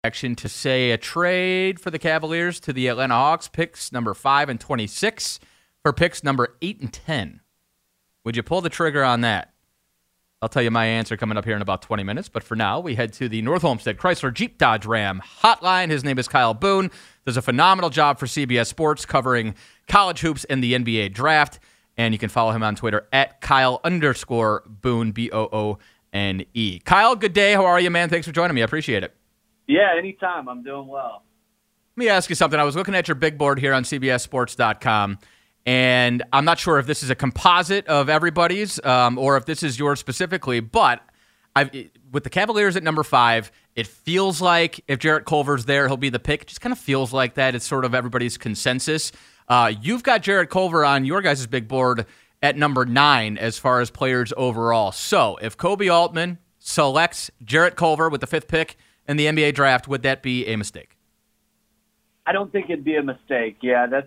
action to say a trade for the Cavaliers to the Atlanta Hawks, picks number 5 and 26 for picks number 8 and 10. Would you pull the trigger on that? I'll tell you my answer coming up here in about 20 minutes. But for now, we head to the North Olmsted Chrysler Jeep Dodge Ram hotline. His name is Kyle Boone. Does a phenomenal job for CBS Sports covering college hoops and the NBA draft. And you can follow him on Twitter at Kyle_Boone, Boone. Kyle, good day. How are you, man? Thanks for joining me. I appreciate it. Yeah, anytime. I'm doing well. Let me ask you something. I was looking at your big board here on CBSSports.com, and I'm not sure if this is a composite of everybody's or if this is yours specifically, but with the Cavaliers at number 5, it feels like if Jarrett Culver's there, he'll be the pick. It just kind of feels like that. It's sort of everybody's consensus. You've got Jarrett Culver on your guys' big board at number 9 as far as players overall. So if Koby Altman selects Jarrett Culver with the 5th pick in the NBA draft, would that be a mistake? I don't think it'd be a mistake. Yeah, that's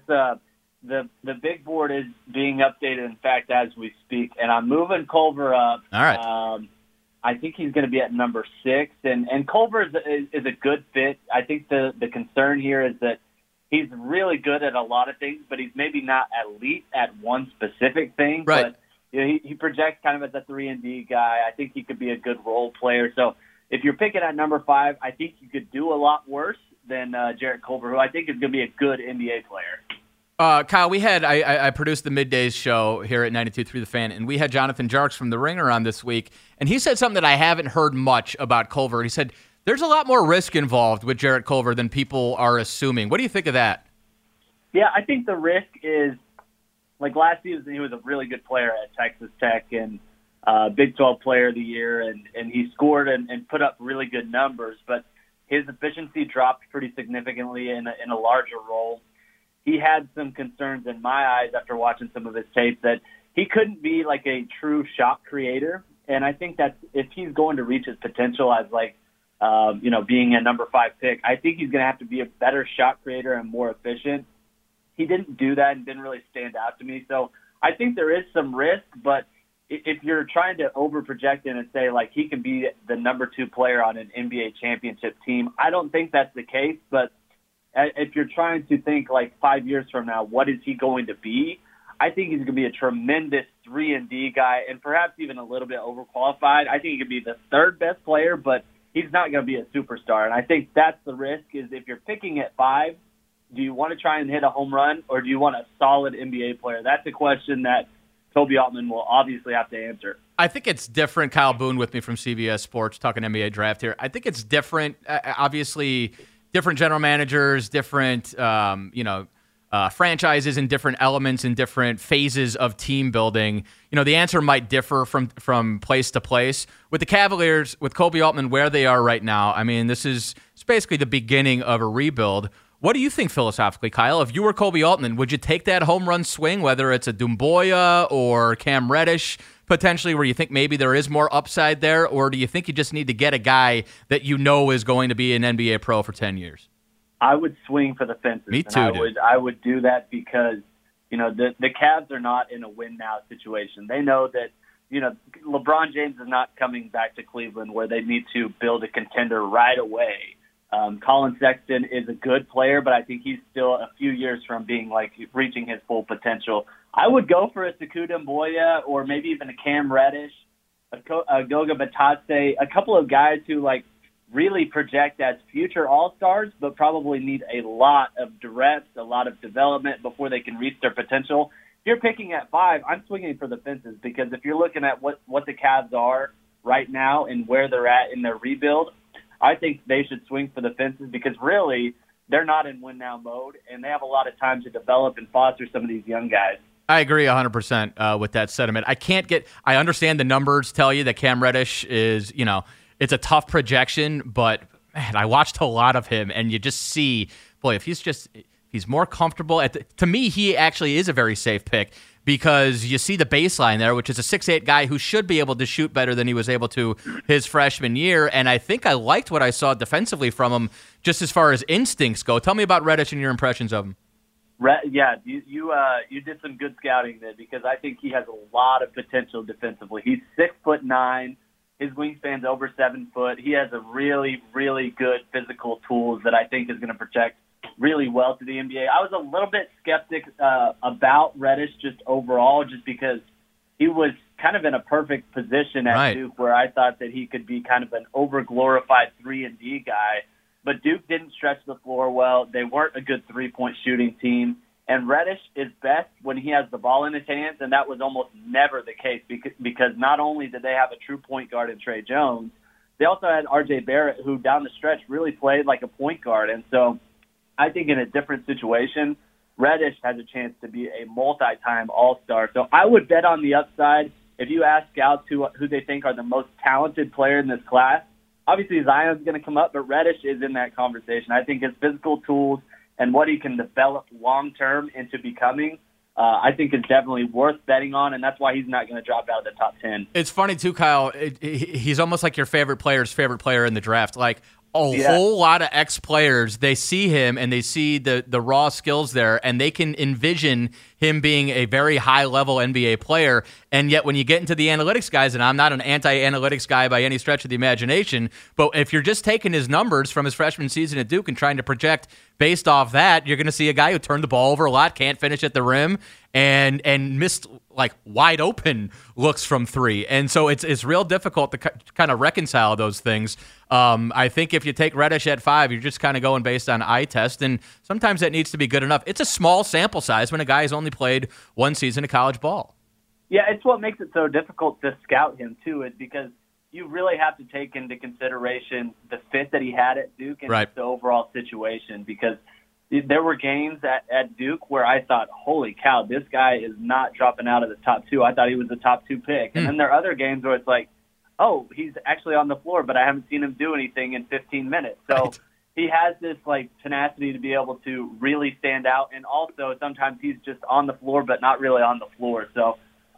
the big board is being updated, in fact, as we speak, and I'm moving Culver up. All right. I think he's going to be at number 6, and Culver is a good fit. I think the concern here is that he's really good at a lot of things, but he's maybe not elite at one specific thing. Right. But you know, he projects kind of as a 3-and-D guy. I think he could be a good role player. So if you're picking at number 5, I think you could do a lot worse than Jarrett Culver, who I think is going to be a good NBA player. Kyle, I produced the Middays show here at 92.3 The Fan, and we had Jonathan Jarks from The Ringer on this week, and he said something that I haven't heard much about Culver. He said there's a lot more risk involved with Jarrett Culver than people are assuming. What do you think of that? Yeah, I think the risk is, like last season, he was a really good player at Texas Tech and Big 12 Player of the Year, and he scored and put up really good numbers, but his efficiency dropped pretty significantly in a larger role. He had some concerns in my eyes after watching some of his tape that he couldn't be like a true shot creator, and I think that if he's going to reach his potential as being a number 5 pick, I think he's going to have to be a better shot creator and more efficient. He didn't do that and didn't really stand out to me. So I think there is some risk, but if you're trying to over-project in and say, like, he can be the number 2 player on an NBA championship team, I don't think that's the case. But if you're trying to think, like, 5 years from now, what is he going to be? I think he's going to be a tremendous 3-and-D guy and perhaps even a little bit overqualified. I think he could be the 3rd best player, but he's not going to be a superstar. And I think that's the risk is if you're picking at 5, do you want to try and hit a home run or do you want a solid NBA player? That's a question that Koby Altman will obviously have to answer. I think it's different. Kyle Boone with me from CBS Sports talking NBA draft here. I think it's different. Obviously, different general managers, different franchises and different elements and different phases of team building. You know, the answer might differ from place to place. With the Cavaliers, with Koby Altman where they are right now, I mean, it's basically the beginning of a rebuild. What do you think philosophically, Kyle? If you were Koby Altman, would you take that home run swing, whether it's a Doumbouya or Cam Reddish, potentially, where you think maybe there is more upside there, or do you think you just need to get a guy that you know is going to be an NBA pro for 10 years? I would swing for the fences. Me too, I would do that because, you know, the Cavs are not in a win-now situation. They know that, you know, LeBron James is not coming back to Cleveland where they need to build a contender right away. Colin Sexton is a good player, but I think he's still a few years from being reaching his full potential. I would go for a Sekou Doumbouya or maybe even a Cam Reddish, a Goga Batadze, a couple of guys who really project as future All-Stars, but probably need a lot of reps, a lot of development before they can reach their potential. If you're picking at 5, I'm swinging for the fences because if you're looking at what the Cavs are right now and where they're at in their rebuild, I think they should swing for the fences because really they're not in win-now mode, and they have a lot of time to develop and foster some of these young guys. I agree 100% with that sentiment. I understand the numbers tell you that Cam Reddish is, you know, it's a tough projection, but man, I watched a lot of him, and you just see, boy, if he's more comfortable. To me, he actually is a very safe pick because you see the baseline there, which is a 6'8" guy who should be able to shoot better than he was able to his freshman year, and I think I liked what I saw defensively from him just as far as instincts go. Tell me about Reddish and your impressions of him. Yeah, you did some good scouting there because I think he has a lot of potential defensively. He's 6'9", His wingspan's over 7 foot. He has a really, really good physical tools that I think is going to project really well to the NBA. I was a little bit skeptic about Reddish just overall, just because he was kind of in a perfect position at right. Duke, where I thought that he could be kind of an over-glorified 3-and-D guy. But Duke didn't stretch the floor well. They weren't a good three-point shooting team. And Reddish is best when he has the ball in his hands, and that was almost never the case because not only did they have a true point guard in Trey Jones, they also had R.J. Barrett, who down the stretch really played like a point guard. And so I think in a different situation, Reddish has a chance to be a multi-time All-Star. So I would bet on the upside. If you ask scouts who they think are the most talented player in this class, obviously Zion's going to come up, but Reddish is in that conversation. I think his physical tools and what he can develop long-term into becoming, I think is definitely worth betting on, and that's why he's not going to drop out of the top 10. It's funny, too, Kyle. He's almost like your favorite player's favorite player in the draft. Like, whole lot of ex-players, they see him and they see the raw skills there, and they can envision him being a very high-level NBA player. And yet when you get into the analytics guys, and I'm not an anti-analytics guy by any stretch of the imagination, but if you're just taking his numbers from his freshman season at Duke and trying to project based off that, you're going to see a guy who turned the ball over a lot, can't finish at the rim, and missed like wide open looks from three. And so it's real difficult to kind of reconcile those things. I think if you take Reddish at 5, you're just kind of going based on eye test, and sometimes that needs to be good enough. It's a small sample size when a guy has only played one season of college ball. Yeah, it's what makes it so difficult to scout him, too, is because you really have to take into consideration the fit that he had at Duke and right. the overall situation, because there were games at Duke where I thought, holy cow, this guy is not dropping out of the top 2. I thought he was the top 2 pick. And then there are other games where it's like, oh, he's actually on the floor, but I haven't seen him do anything in 15 minutes. So right. He has this like tenacity to be able to really stand out. And also sometimes he's just on the floor, but not really on the floor. So,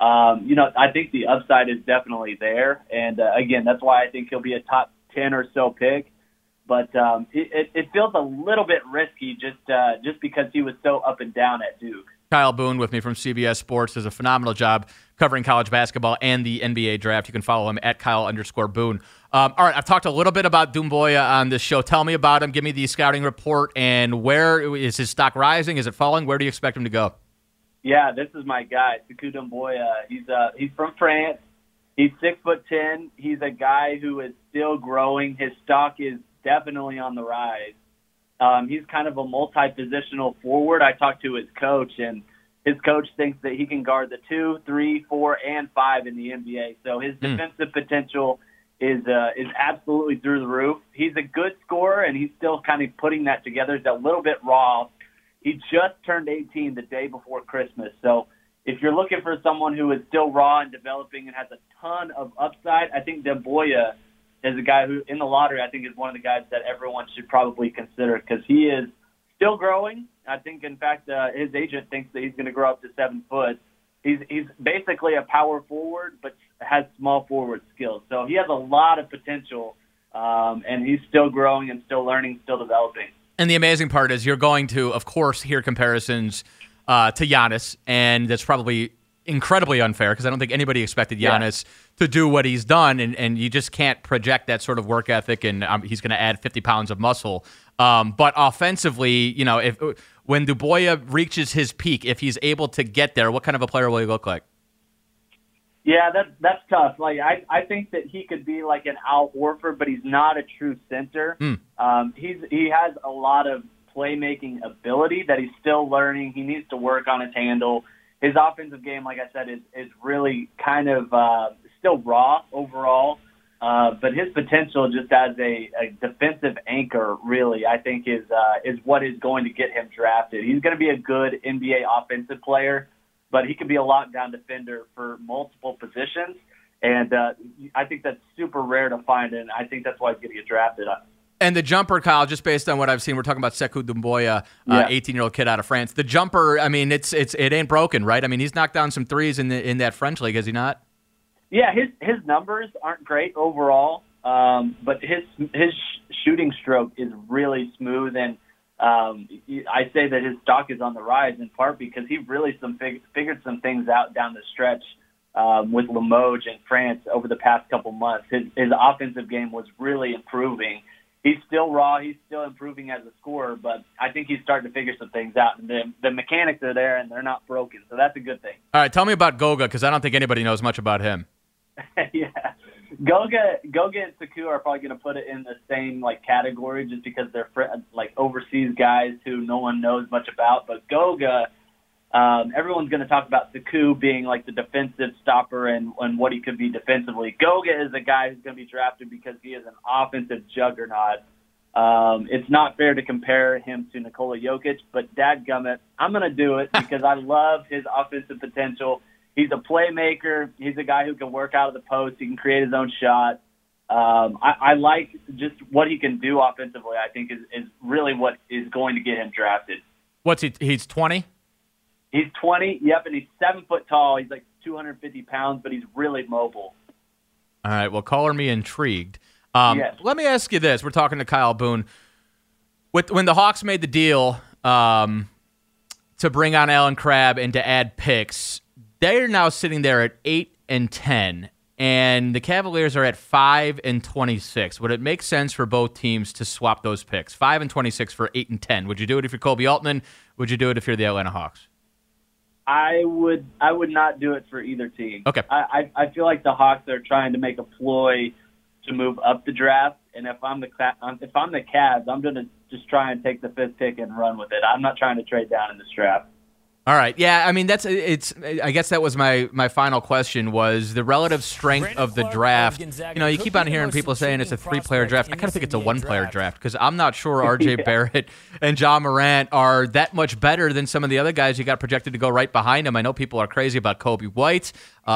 I think the upside is definitely there. And again, that's why I think he'll be a top 10 or so pick. But it feels a little bit risky just because he was so up and down at Duke. Kyle Boone with me from CBS Sports does a phenomenal job covering college basketball and the NBA draft. You can follow him at Kyle_Boone. All right, I've talked a little bit about Doumbouya on this show. Tell me about him. Give me the scouting report. And where is his stock rising? Is it falling? Where do you expect him to go? Yeah, this is my guy, Sekou Doumbouya. He's from France. He's 6'10". He's a guy who is still growing. His stock is definitely on the rise. He's kind of a multi-positional forward. I talked to his coach, and his coach thinks that he can guard the 2, 3, 4, and 5 in the NBA. So his defensive potential is absolutely through the roof. He's a good scorer, and he's still kind of putting that together. He's a little bit raw. He just turned 18 the day before Christmas. So if you're looking for someone who is still raw and developing and has a ton of upside, I think Doumbouya is a guy who, in the lottery, I think is one of the guys that everyone should probably consider because he is still growing. I think, in fact, his agent thinks that he's going to grow up to 7 foot. He's basically a power forward, but has small forward skills. So he has a lot of potential, and he's still growing and still learning, still developing. And the amazing part is you're going to, of course, hear comparisons to Giannis, and that's probably incredibly unfair because I don't think anybody expected Giannis to do what he's done, and you just can't project that sort of work ethic, and he's going to add 50 pounds of muscle. But offensively, when Doumbouya reaches his peak, if he's able to get there, what kind of a player will he look like? Yeah, that's tough. Like I think that he could be like an Al Horford, but he's not a true center. He has a lot of playmaking ability that he's still learning. He needs to work on his handle. His offensive game, like I said, is really kind of still raw overall. But his potential just as a defensive anchor, really, I think is what is going to get him drafted. He's going to be a good NBA offensive player, but he could be a lockdown defender for multiple positions. And I think that's super rare to find, and I think that's why he's going to get drafted. And the jumper, Kyle, just based on what I've seen, we're talking about Sekou Doumbouya, 18-year-old kid out of France. The jumper, I mean, it ain't broken, right? I mean, he's knocked down some threes in that French league, has he not? Yeah, his numbers aren't great overall, but his shooting stroke is really smooth, and I say that his stock is on the rise in part because he really figured some things out down the stretch with Limoges in France over the past couple months. His offensive game was really improving. He's still raw. He's still improving as a scorer, but I think he's starting to figure some things out. And the mechanics are there, and they're not broken, so that's a good thing. All right, tell me about Goga, because I don't think anybody knows much about him. Yeah. Goga and Saku are probably going to put it in the same category just because they're overseas guys who no one knows much about. But Goga, everyone's going to talk about Saku being the defensive stopper and what he could be defensively. Goga is a guy who's going to be drafted because he is an offensive juggernaut. It's not fair to compare him to Nikola Jokic, but dadgummit, I'm going to do it because I love his offensive potential. He's a playmaker. He's a guy who can work out of the post. He can create his own shot. I like just what he can do offensively, I think, is really what is going to get him drafted. What's he? He's 20? He's 20, yep, and he's 7 foot tall. He's 250 pounds, but he's really mobile. All right, well, color me intrigued. Yes. Let me ask you this. We're talking to Kyle Boone. When the Hawks made the deal to bring on Allen Crabbe and to add picks, they're now sitting there at 8-10, and the Cavaliers are at 5-26. Would it make sense for both teams to swap those picks? 5-26 for 8-10. Would you do it if you're Kobe Altman? Would you do it if you're the Atlanta Hawks? I would not do it for either team. Okay. I feel like the Hawks are trying to make a ploy to move up the draft, and if I'm the Cavs, I'm going to just try and take the 5th pick and run with it. I'm not trying to trade down in this draft. All right. Yeah, I mean, I guess that was my final question, was the relative strength of the draft. You keep on hearing people saying it's a 3-player draft. I kind of think it's a 1-player draft because I'm not sure R.J. Barrett and Ja Morant are that much better than some of the other guys you got projected to go right behind them. I know people are crazy about Kobe White.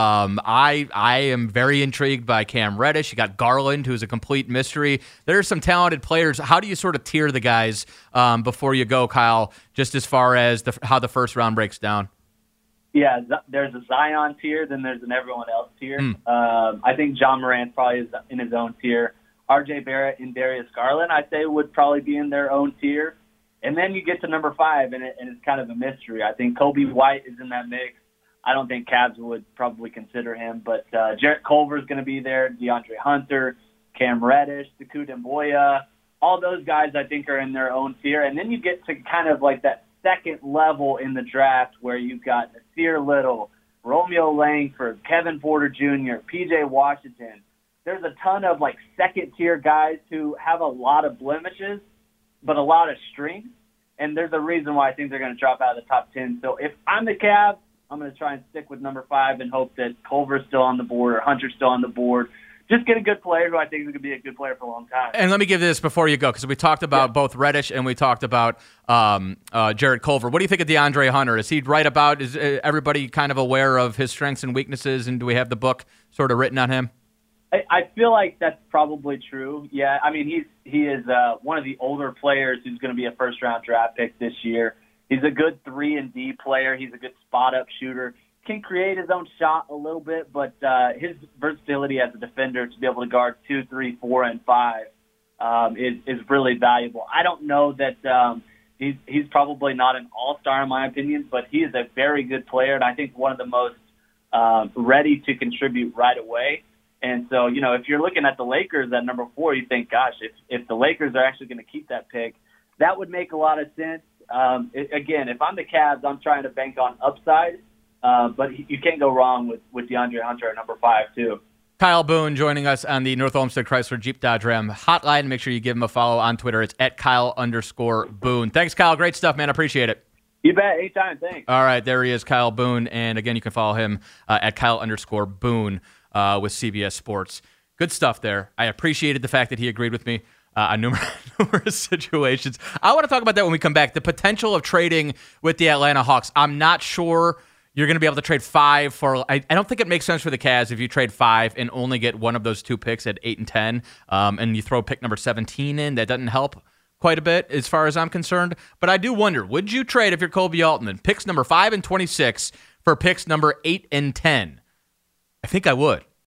I am very intrigued by Cam Reddish. You got Garland, who's a complete mystery. There are some talented players. How do you sort of tier the guys before you go, Kyle, just as far as how the first round breaks down? Yeah, there's a Zion tier, then there's an everyone else tier. I think Ja Morant probably is in his own tier. R.J. Barrett and Darius Garland, I'd say, would probably be in their own tier. And then you get to number 5, and it's kind of a mystery. I think Kobe White is in that mix. I don't think Cavs would probably consider him, but Jarrett Culver is going to be there, DeAndre Hunter, Cam Reddish, Sekou Doumbouya. All those guys, I think, are in their own tier. And then you get to kind of that second level in the draft where you've got Nasir Little, Romeo Langford, Kevin Porter Jr., P.J. Washington. There's a ton of second-tier guys who have a lot of blemishes but a lot of strength, and there's a reason why I think they're going to drop out of the top 10. So if I'm the Cavs, I'm going to try and stick with number 5 and hope that Culver's still on the board or Hunter's still on the board. Just get a good player who I think is going to be a good player for a long time. And let me give this before you go, because we talked about both Reddish and we talked about Jarrett Culver. What do you think of DeAndre Hunter? Is he right about, is everybody kind of aware of his strengths and weaknesses, and do we have the book sort of written on him? I feel like that's probably true. Yeah, I mean, he is one of the older players who's going to be a first-round draft pick this year. He's a good 3-and-D player. He's a good spot-up shooter. Can create his own shot a little bit, but his versatility as a defender to be able to guard 2, 3, 4, and 5 is really valuable. I don't know that he's probably not an all-star in my opinion, but he is a very good player, and I think one of the most ready to contribute right away. And so, if you're looking at the Lakers at number 4, you think, gosh, if the Lakers are actually going to keep that pick, that would make a lot of sense. Again, if I'm the Cavs, I'm trying to bank on upside, but you can't go wrong with DeAndre Hunter at number 5, too. Kyle Boone joining us on the North Olmsted Chrysler Jeep Dodge Ram hotline. Make sure you give him a follow on Twitter. It's at Kyle_Boone. Thanks, Kyle. Great stuff, man. I appreciate it. You bet. Anytime. Thanks. All right. There he is, Kyle Boone. And again, you can follow him at Kyle_Boone with CBS Sports. Good stuff there. I appreciated the fact that he agreed with me on numerous situations. I want to talk about that when we come back. The potential of trading with the Atlanta Hawks. I'm not sure you're going to be able to trade 5 for. I don't think it makes sense for the Cavs if you trade 5 and only get one of those 2 picks at 8 and 10, and you throw pick number 17 in. That doesn't help quite a bit as far as I'm concerned. But I do wonder, would you trade, if you're Kobe Altman, picks number 5 and 26 for picks number 8 and 10? I think I would.